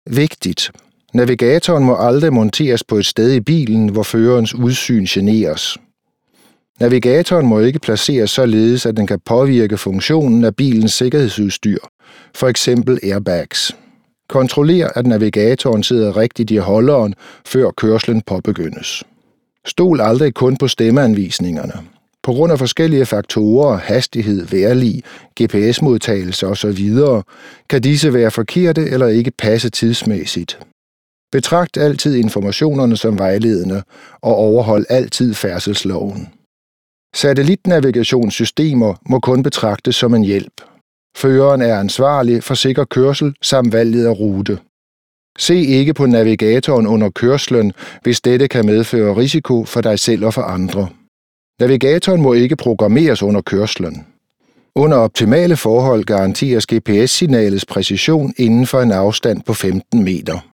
Vigtigt. Navigatoren må aldrig monteres på et sted i bilen, hvor førerens udsyn generes. Navigatoren må ikke placeres således, at den kan påvirke funktionen af bilens sikkerhedsudstyr, f.eks. airbags. Kontroller, at navigatoren sidder rigtigt i holderen, før kørslen påbegyndes. Stol aldrig kun på stemmeanvisningerne. På grund af forskellige faktorer, hastighed, vejrlig, GPS-modtagelse osv., kan disse være forkerte eller ikke passe tidsmæssigt. Betragt altid informationerne som vejledende og overhold altid færdselsloven. Satellitnavigationssystemer må kun betragtes som en hjælp. Føreren er ansvarlig for sikker kørsel samt valget af rute. Se ikke på navigatoren under kørslen, hvis dette kan medføre risiko for dig selv og for andre. Navigatoren må ikke programmeres under kørslen. Under optimale forhold garanteres GPS-signalets præcision inden for en afstand på 15 meter.